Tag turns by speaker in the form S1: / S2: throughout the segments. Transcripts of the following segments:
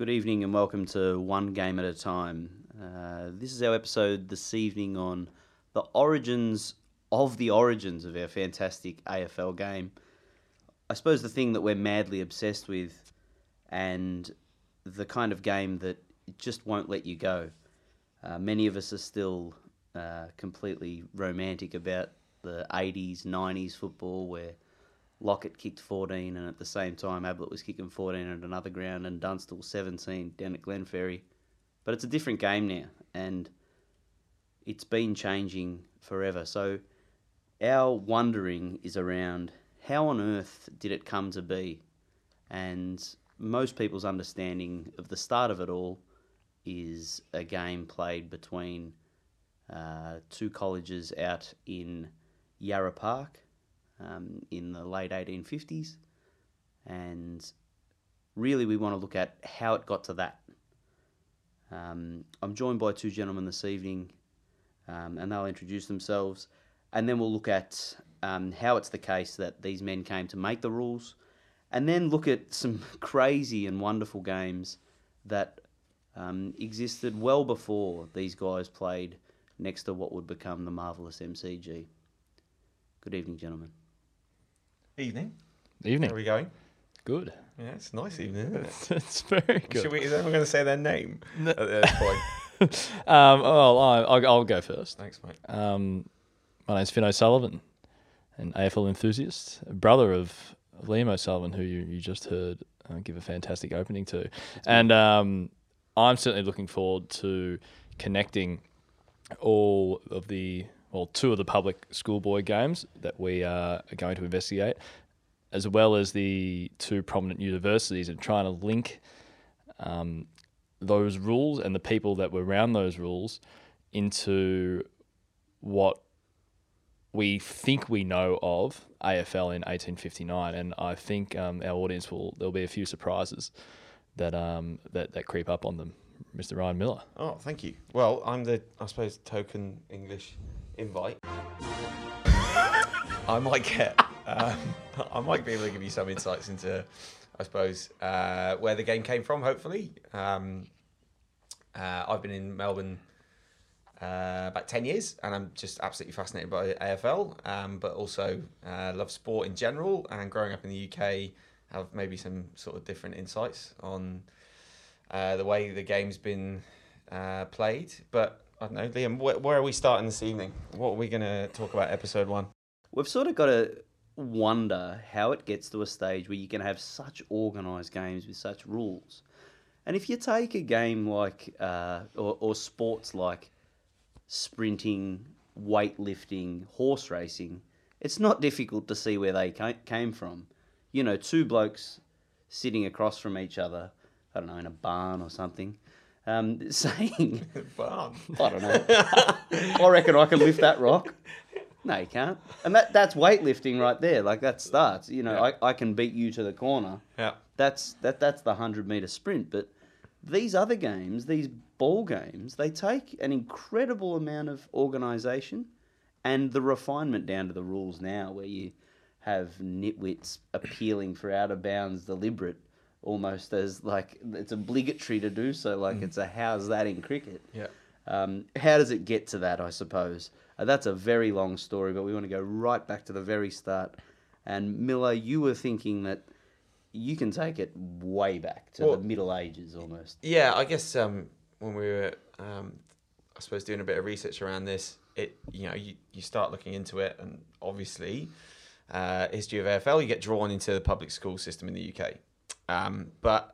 S1: Good evening and welcome to One Game at a Time. This is our episode this evening on the origins of our fantastic AFL game. I suppose the thing that we're madly obsessed with and the kind of game that just won't let you go. Many of us are still completely romantic about the 80s, 90s football where Lockett kicked 14 and at the same time Ablett was kicking 14 at another ground and Dunstall 17 down at Glenferrie. But it's a different game now and it's been changing forever. So our wondering is around how on earth did it come to be? And most people's understanding of the start of it all is a game played between two colleges out in Yarra Park in the late 1850s, and really we want to look at how it got to that. I'm joined by two gentlemen this evening, and they'll introduce themselves, and then we'll look at how it's the case that these men came to make the rules, and then look at some crazy and wonderful games that existed well before these guys played next to what would become the marvellous MCG. Good evening, gentlemen.
S2: Evening.
S3: Evening.
S2: Where are we going?
S3: Good.
S2: Yeah, it's a nice evening, isn't it?
S3: It's very good.
S2: Is anyone going to say their name at this point?
S3: I'll go first.
S2: Thanks, mate.
S3: My name's Finn O'Sullivan, an AFL enthusiast, a brother of Liam O'Sullivan, who you just heard give a fantastic opening to. And I'm certainly looking forward to connecting all of two of the public schoolboy games that we are going to investigate, as well as the two prominent universities, and trying to link those rules and the people that were around those rules into what we think we know of AFL in 1859. And I think our audience there'll be a few surprises that creep up on them. Mr. Ryan Miller.
S2: Oh, thank you. Well, I'm the, I suppose, token English invite. I might be able to give you some insights into, I suppose, where the game came from, hopefully. I've been in Melbourne about 10 years, and I'm just absolutely fascinated by AFL, but also love sport in general, and growing up in the UK, have maybe some sort of different insights on the way the game's been played. But I don't know, Liam, where are we starting this evening? What are we going to talk about episode 1?
S1: We've sort of got to wonder how it gets to a stage where you can have such organised games with such rules. And if you take a game like, or sports like sprinting, weightlifting, horse racing, it's not difficult to see where they came from. You know, two blokes sitting across from each other, I don't know, in a barn or something, saying...
S2: Barn?
S1: I don't know. I reckon I can lift that rock. No, you can't. And that's weightlifting right there. Like, that starts. You know, yeah. I can beat you to the corner.
S2: Yeah.
S1: That's the 100-metre sprint. But these other games, these ball games, they take an incredible amount of organisation and the refinement down to the rules now, where you have nitwits appealing for out-of-bounds deliberate, almost as like it's obligatory to do so, like it's a how's that in cricket.
S2: Yeah.
S1: How does it get to that, I suppose? That's a very long story, but we want to go right back to the very start. And Miller, you were thinking that you can take it way back to the Middle Ages almost.
S2: Yeah, I guess when we were, I suppose, doing a bit of research around this, you start looking into it, and obviously, history of AFL, you get drawn into the public school system in the UK. But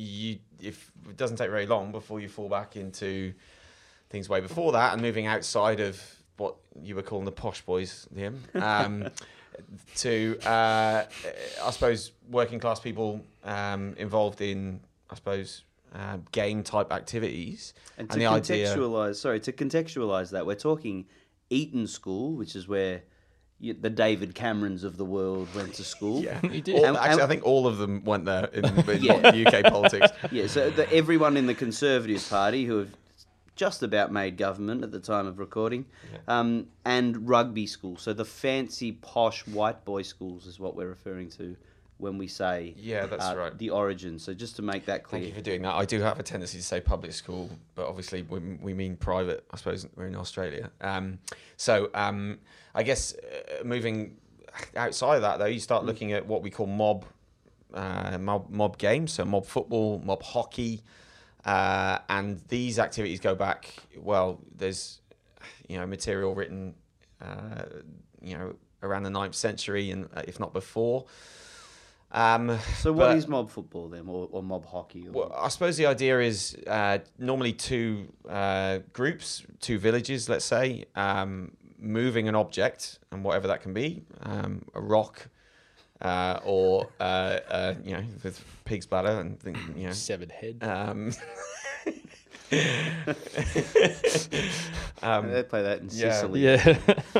S2: if it doesn't take very long before you fall back into things way before that and moving outside of what you were calling the posh boys, Liam, to, I suppose, working class people involved in, I suppose, game type activities.
S1: And to contextualise that, we're talking Eton School, which is where the David Camerons of the world went to school.
S3: Yeah, he did.
S2: I think all of them went there in UK politics.
S1: Yeah, so everyone in the Conservative Party who have just about made government at the time of recording, and rugby school. So the fancy, posh, white boy schools is what we're referring to when we say
S2: Yeah, that's right.
S1: the origin. So just to make that clear.
S2: Thank you for doing that. I do have a tendency to say public school, but obviously we mean private. I suppose we're in Australia. I guess moving outside of that, though, you start looking at what we call mob games, so mob football, mob hockey, and these activities go back. Well, there's material written, around the 9th century, and if not before.
S1: So what is mob football then, or mob hockey?
S2: Well, I suppose the idea is normally two groups, two villages, let's say, moving an object, and whatever that can be, a rock, or with pig's bladder and
S3: Severed head.
S1: They play that in Sicily.
S3: Yeah.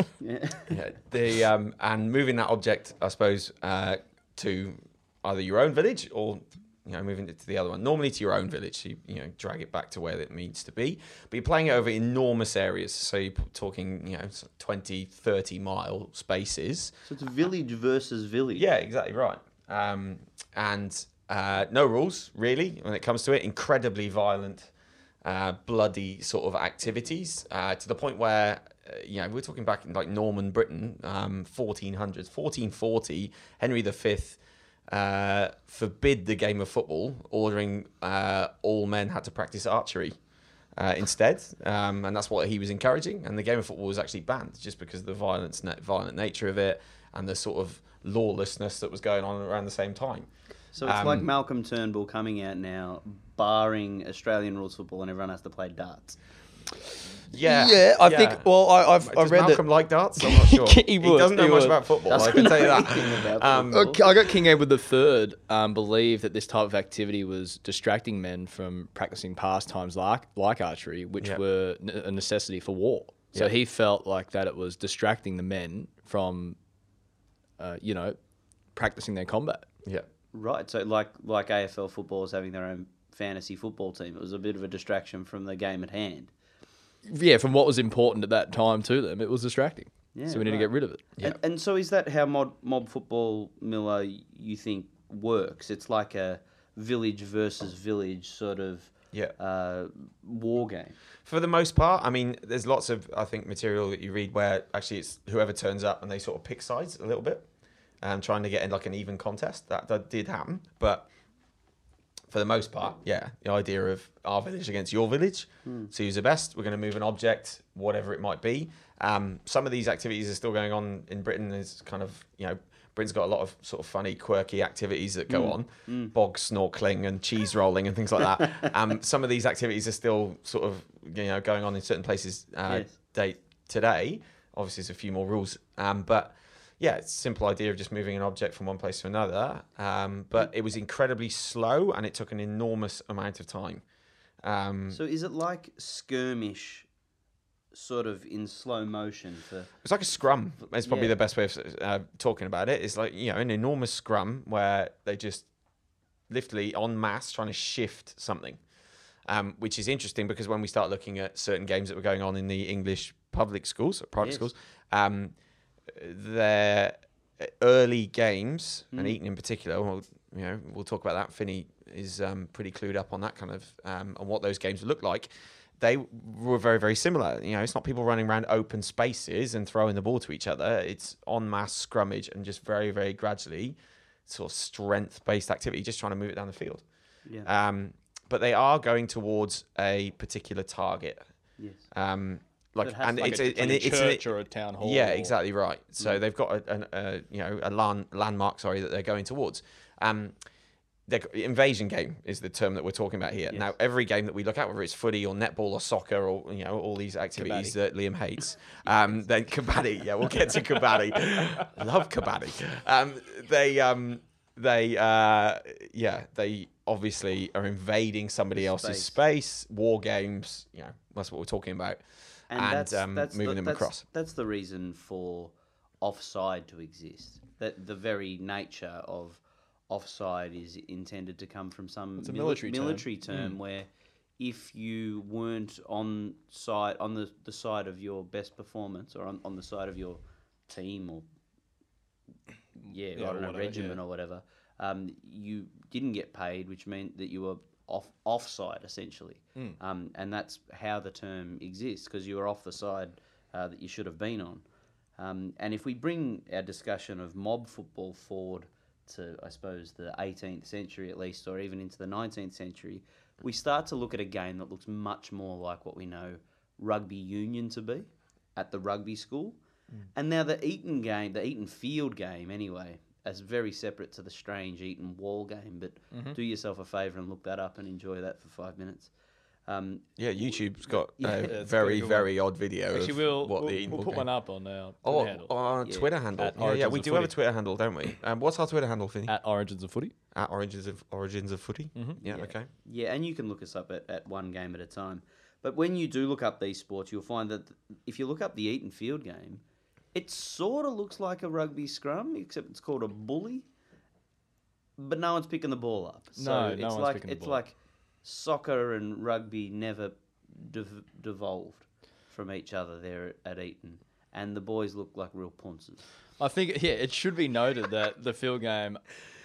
S2: And moving that object, I suppose, to either your own village or moving it to the other one. Normally to your own village, so you drag it back to where it needs to be. But you're playing it over enormous areas, so you're talking 20, 30 mile spaces.
S1: So it's village versus village.
S2: Yeah, exactly right. And no rules really when it comes to it. Incredibly violent, bloody sort of activities, to the point where we're talking back in like Norman Britain, 1400s, 1440. Henry V forbid the game of football, ordering all men had to practice archery instead, and that's what he was encouraging. And the game of football was actually banned just because of the violent nature of it and the sort of lawlessness that was going on around the same time.
S1: So it's like Malcolm Turnbull coming out now, barring Australian rules football, and everyone has to play darts.
S3: Yeah, I think. Well, I've
S2: Does
S3: read
S2: Malcolm
S3: that.
S2: like darts? I'm not sure.
S3: He would,
S2: doesn't know
S3: he
S2: much
S3: would.
S2: about football. I can tell you that.
S3: I got King Edward III believed that this type of activity was distracting men from practicing pastimes like archery, which were a necessity for war. So he felt like that it was distracting the men from, practicing their combat.
S2: Yeah.
S1: Right. So like AFL footballers having their own fantasy football team, it was a bit of a distraction from the game at hand.
S3: Yeah, from what was important at that time to them, it was distracting.
S1: Yeah,
S3: so we need to get rid of it.
S1: Yeah. And so is that how mob football, Miller, you think works? It's like a village versus village sort of war game.
S2: For the most part, I mean, there's lots of, I think, material that you read where actually it's whoever turns up and they sort of pick sides a little bit, trying to get in like an even contest. That did happen, but for the most part, the idea of our village against your village, see who's the best. We're going to move an object, whatever it might be. Some of these activities are still going on in Britain. There's kind of, Britain's got a lot of sort of funny, quirky activities that go on, bog snorkeling and cheese rolling and things like that. Some of these activities are still sort of, going on in certain places today. Obviously, there's a few more rules, but it's a simple idea of just moving an object from one place to another. But it was incredibly slow and it took an enormous amount of time.
S1: So is it like skirmish, sort of in slow motion?
S2: It's like a scrum. It's probably the best way of talking about it. It's like, an enormous scrum where they just literally en masse trying to shift something, which is interesting because when we start looking at certain games that were going on in the English public schools, or private schools, their early games, and Eton in particular, we'll talk about that. Finney is pretty clued up on that kind of, on what those games would look like. They were very, very similar. It's not people running around open spaces and throwing the ball to each other. It's en masse scrummage and just very, very gradually sort of strength-based activity, just trying to move it down the field.
S1: Yeah.
S2: But they are going towards a particular target.
S1: Yes.
S3: It's a church or a town hall.
S2: Yeah, exactly right. So they've got a landmark, that they're going towards. Invasion game is the term that we're talking about here. Yes. Now, every game that we look at, whether it's footy or netball or soccer or all these activities that Liam hates, then kabaddi. Yeah, we'll get to kabaddi. Love kabaddi. They obviously are invading somebody else's space. War games. That's what we're talking about. And that's moving them across.
S1: That's the reason for offside to exist. That the very nature of offside is intended to come from some military term where if you weren't on the side of your best performance or on the side of your team or regiment or whatever, you didn't get paid, which meant that you were offside essentially, and that's how the term exists, because you were off the side that you should have been on. And if we bring our discussion of mob football forward to, I suppose, the 18th century at least, or even into the 19th century, we start to look at a game that looks much more like what we know rugby union to be at the rugby school. And now the Eton game, the Eton field game anyway, as very separate to the strange Eton wall game, but do yourself a favour and look that up and enjoy that for 5 minutes.
S2: YouTube's got
S3: it's
S2: a
S3: got a
S2: very,
S3: good
S2: very odd video
S3: Actually,
S2: of what the Eton
S3: we'll
S2: Ball
S3: put
S2: game.
S3: one up on our
S2: Oh,
S3: handle.
S2: on our Twitter handle.
S3: At
S2: Yeah,
S3: Origins
S2: we
S3: of
S2: do have a
S3: Footy.
S2: Twitter handle, don't we? What's our Twitter handle, Finney?
S3: At Origins of Footy.
S2: At Origins of Footy. Yeah, okay.
S1: Yeah, and you can look us up at one game at a time. But when you do look up these sports, you'll find that if you look up the Eton field game, it sort of looks like a rugby scrum, except it's called a bully. But no one's picking the ball up. So
S3: No, no
S1: it's
S3: one's
S1: like
S3: picking the
S1: it's
S3: ball
S1: like soccer and rugby never devolved from each other there at Eton, and the boys look like real ponces.
S3: I think it should be noted that the field game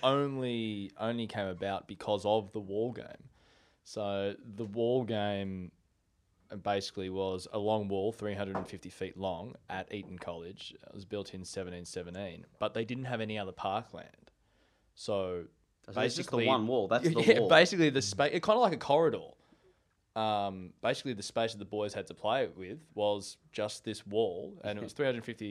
S3: only came about because of the wall game. So the wall game basically was a long wall, 350 feet long, at Eton College. It was built in 1717, but they didn't have any other parkland. So
S1: So it's just the one wall. That's the wall.
S3: basically the space, kind of like a corridor. Basically, the space that the boys had to play with was just this wall, and it was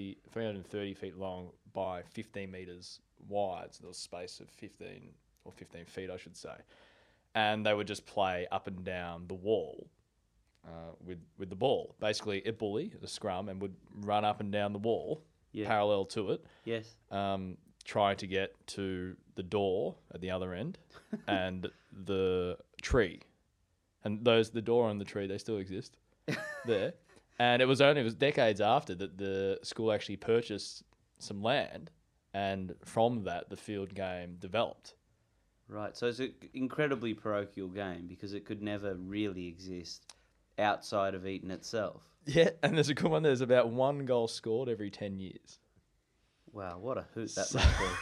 S3: 330 feet long by 15 meters wide. So there was space of 15 feet, I should say. And they would just play up and down the wall with the ball. Basically, a bully, the scrum, and would run up and down the wall parallel to it.
S1: Yes.
S3: Trying to get to the door at the other end and the tree. And the door and the tree, they still exist there. And it was decades after that the school actually purchased some land, and from that, the field game developed.
S1: Right, so it's an incredibly parochial game because it could never really exist outside of Eton itself.
S3: Yeah, and there's a good one. There's about 1 goal scored every 10 years.
S1: Wow, what a hoot that must be.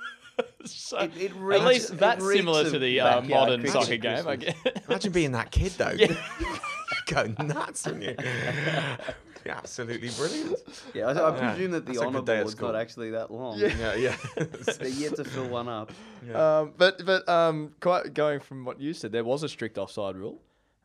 S3: So,
S1: It
S3: at
S1: reeks-
S3: least that's
S1: it reeks
S3: similar
S1: of
S3: to the
S1: backyard
S3: modern
S1: cricket
S3: soccer game, I
S1: Christmas.
S3: guess.
S2: Imagine being that kid, though.
S3: Yeah.
S2: Go nuts, wouldn't you? Yeah, absolutely brilliant.
S1: Yeah, I presume that
S2: That's
S1: the
S2: a good
S1: honour
S2: day at
S1: board's
S2: school.
S1: not actually that long.
S2: Yeah.
S1: They're yet to fill one up.
S3: Quite going from what you said, there was a strict offside rule.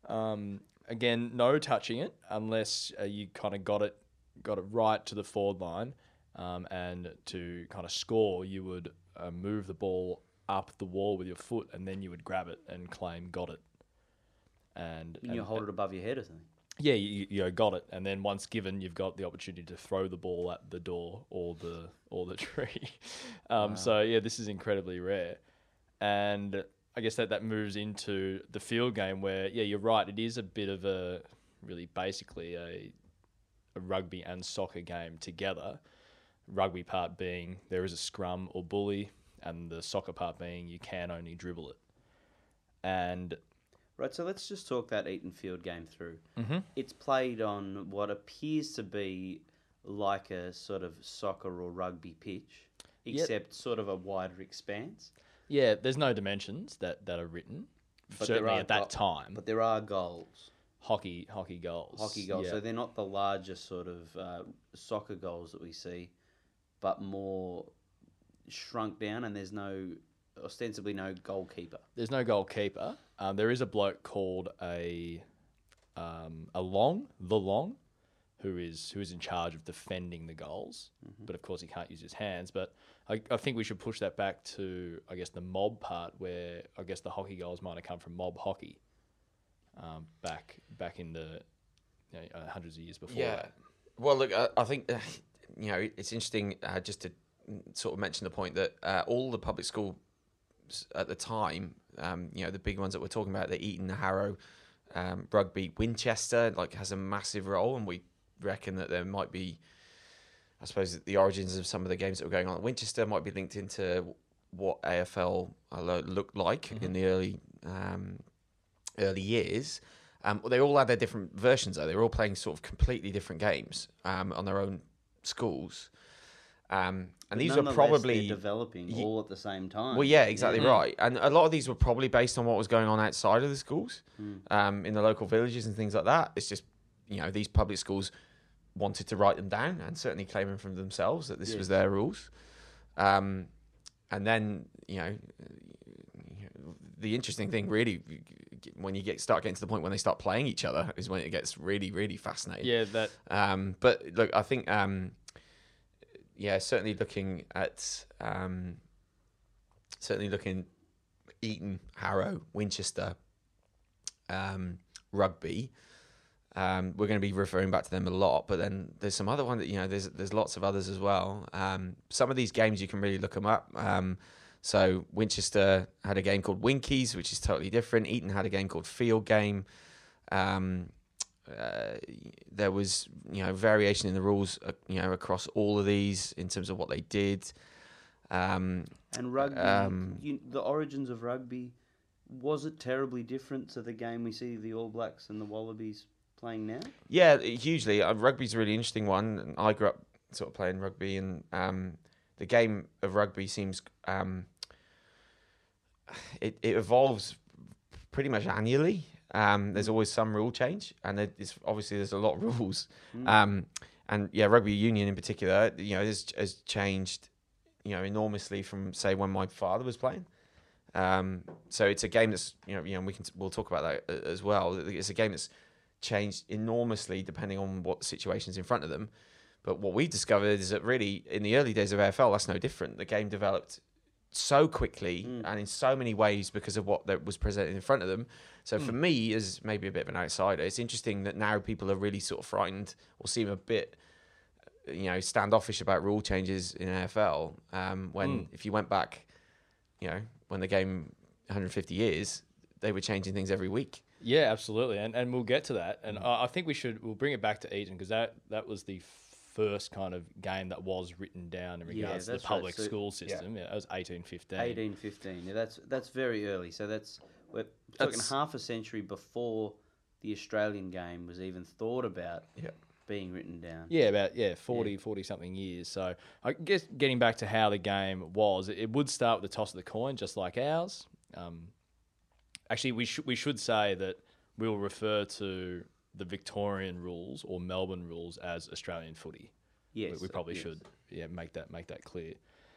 S3: Again, no touching it unless you kind of got it right to the forward line, and to kind of score, you would move the ball up the wall with your foot, and then you would grab it and claim got it. And
S1: You hold it above your head or something.
S3: yeah, you got it, and then once given, you've got the opportunity to throw the ball at the door or the tree. So yeah, this is incredibly rare, and I guess that moves into the field game where you're right. It is a bit of a really basically a rugby and soccer game together. Rugby part being there is a scrum or bully, and the soccer part being you can only dribble it. And
S1: Right, so let's just talk that Eton field game through. Mm-hmm. It's played on what appears to be like a sort of soccer or rugby pitch, except sort of a wider expanse.
S3: yeah, there's no dimensions that are written,
S1: But
S3: certainly
S1: there are
S3: at that time.
S1: But there are goals.
S3: Hockey goals.
S1: Hockey goals.
S3: Yeah.
S1: So they're not the largest sort of soccer goals that we see, but more shrunk down, and there's ostensibly no goalkeeper.
S3: There's no goalkeeper. There is a bloke called the Long, who is in charge of defending the goals. Mm-hmm. But of course, he can't use his hands. But I think we should push that back to, I guess, the mob part, where I guess the hockey goals might have come from mob hockey, back in the hundreds of years before.
S2: Yeah.
S3: That.
S2: Well, look, I think it's interesting just to sort of mention the point that all the public schools at the time, the big ones that we're talking about, the Eton, the Harrow, Rugby, Winchester, has a massive role, and we reckon that there might be, I suppose, the origins of some of the games that were going on at Winchester might be linked into what AFL looked like in the early years. They all had their different versions, though. They were all playing sort of completely different games on their own schools. And
S1: But
S2: these are
S1: nonetheless,
S2: probably
S1: they're developing all at the same time.
S2: well, yeah, exactly right. And a lot of these were probably based on what was going on outside of the schools, in the local villages and things like that. It's just, these public schools wanted to write them down and certainly claiming from themselves that this was their rules. And then, the interesting thing really, when you start getting to the point when they start playing each other, is when it gets really, really fascinating.
S3: Yeah, that.
S2: But look, I think, certainly looking Eton, Harrow, Winchester, Rugby. We're going to be referring back to them a lot, but then there's some other one that there's lots of others as well. Some of these games you can really look them up. So Winchester had a game called Winkies, which is totally different. Eton had a game called Field Game. There was variation in the rules across all of these in terms of what they did.
S1: And rugby, the origins of rugby, was it terribly different to the game we see the All Blacks and the Wallabies playing now?
S2: Yeah, hugely. Rugby's a really interesting one. I grew up sort of playing rugby, and the game of rugby seems it evolves pretty much annually. There's always some rule change, and there's a lot of rules. And rugby union in particular, has changed, enormously from say when my father was playing. So it's a game that's we'll talk about that as well. It's a game that's changed enormously depending on what the situation's in front of them. But what we discovered is that really in the early days of AFL, that's no different. The game developed so quickly and in so many ways because of what that was presented in front of them. So for me, as maybe a bit of an outsider, it's interesting that now people are really sort of frightened or seem a bit, standoffish about rule changes in AFL. When if you went back, when the game 150 years, they were changing things every week.
S3: Yeah, absolutely, and we'll get to that. And I think we'll bring it back to Eton because that was the first kind of game that was written down in regards to the public school system. Yeah, that was 1815.
S1: 1815. Yeah, that's very early. So we're talking half a century before the Australian game was even thought about being written down.
S3: Yeah, about 40 something years. So I guess getting back to how the game was, it would start with the toss of the coin, just like ours. Actually, we should say that we'll refer to the Victorian rules or Melbourne rules as Australian footy.
S1: Yes,
S3: we probably should make that clear.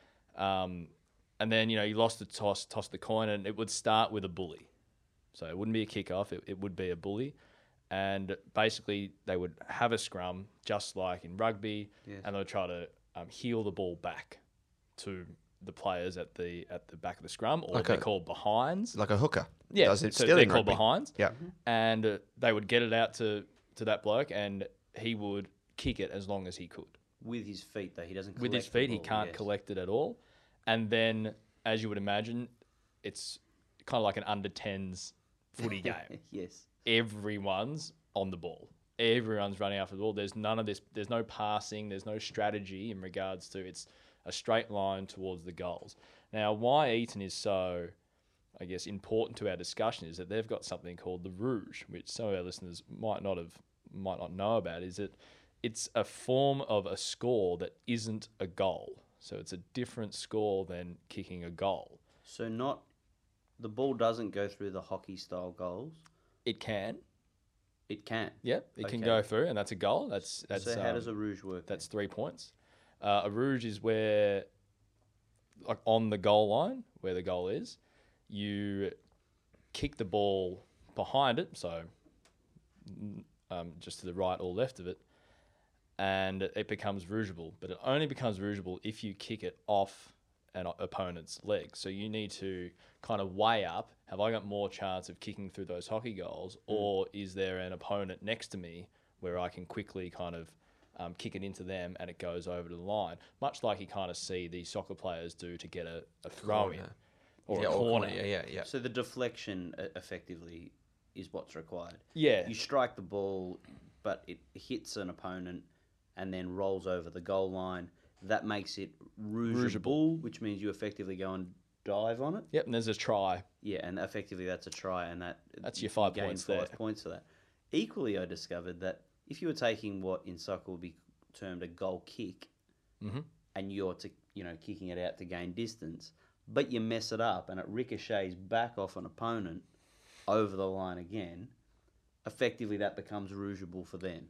S3: And then you lost the toss the coin, and it would start with a bully. So it wouldn't be a kickoff; it would be a bully, and basically they would have a scrum just like in rugby, and they would try to heel the ball back to the players at the back of the scrum, or they're called behinds,
S2: like a hooker.
S3: Yeah,
S2: does it
S3: so
S2: still
S3: they're
S2: in
S3: called
S2: rugby.
S3: behinds.
S2: Yeah,
S3: and they would get it out to that bloke, and he would kick it as long as he could.
S1: With his feet, though, he doesn't.
S3: With his feet, he can't collect it at all. And then, as you would imagine, it's kind of like an under 10s footy game.
S1: Yes,
S3: Everyone's on the ball. Everyone's running after the ball. There's none of this. There's no passing. There's no strategy in regards to it's a straight line towards the goals. Now, why Eton is so, I guess, important to our discussion is that they've got something called the Rouge, which some of our listeners might not know about. Is that it's a form of a score that isn't a goal. So it's a different score than kicking a goal.
S1: So the ball doesn't go through the hockey style goals.
S3: It can.
S1: It can.
S3: Yep, it can go through, and that's a goal. That's
S1: so how does a Rouge work?
S3: That's 3 points. A Rouge is where, like on the goal line, where the goal is, you kick the ball behind it, so just to the right or left of it, and it becomes rougeable. But it only becomes rougeable if you kick it off an opponent's leg. So you need to kind of weigh up, have I got more chance of kicking through those hockey goals, or is there an opponent next to me where I can quickly kind of kick it into them and it goes over to the line, much like you kind of see these soccer players do to get a throw in or a corner.
S2: Yeah.
S1: So the deflection effectively is what's required.
S3: Yeah.
S1: You strike the ball, but it hits an opponent and then rolls over the goal line. That makes it rougeable, which means you effectively go and dive on it.
S3: Yep, and there's a try.
S1: Yeah, and effectively that's a try, and
S3: that's your 5 points there.
S1: 5 points for that. Equally, I discovered that if you were taking what in soccer would be termed a goal kick, and you're kicking it out to gain distance, but you mess it up and it ricochets back off an opponent over the line again, effectively that becomes rougeable for them.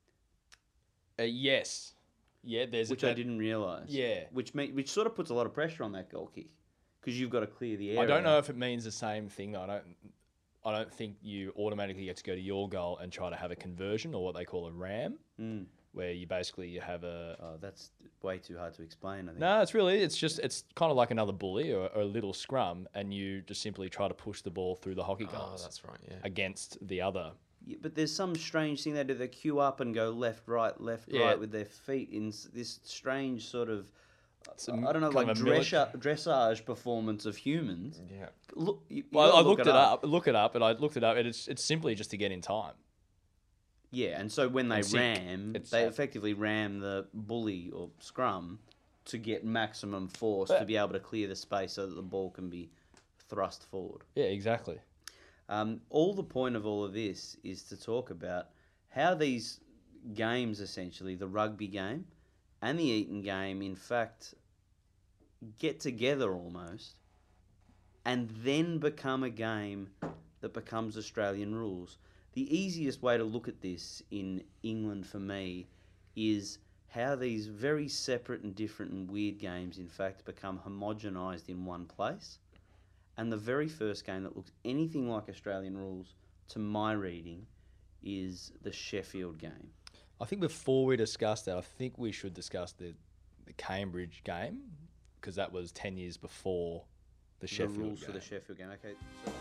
S3: Yes. Yeah,
S1: which I didn't realise.
S3: Yeah.
S1: Which sort of puts a lot of pressure on that goal kick because you've got to clear the area.
S3: I don't know if it means the same thing. I don't think you automatically get to go to your goal and try to have a conversion or what they call a ram, where you have a...
S1: Oh, that's way too hard to explain, I think.
S3: No, it's kind of like another bully or a little scrum, and you just simply try to push the ball through the hockey goals.
S2: Oh, that's right, yeah.
S3: Against the other.
S1: Yeah, but there's some strange thing they do. They queue up and go left, right with their feet in this strange sort of... I don't know, like dressage performance of humans.
S2: Yeah.
S1: Look,
S3: I looked it up. And it's simply just to get in time.
S1: Yeah, and so when they they effectively ram the bully or scrum to get maximum force to be able to clear the space so that the ball can be thrust forward.
S3: Yeah, exactly.
S1: All the point of all of this is to talk about how these games, essentially, the rugby game and the Eton game, in fact, get together almost and then become a game that becomes Australian rules. The easiest way to look at this in England for me is how these very separate and different and weird games, in fact, become homogenised in one place. And the very first game that looks anything like Australian rules, to my reading, is the Sheffield game.
S3: I think before we discuss that, I think we should discuss the Cambridge game, because that was 10 years before the Sheffield game.
S1: The rules for the Sheffield game. Okay. So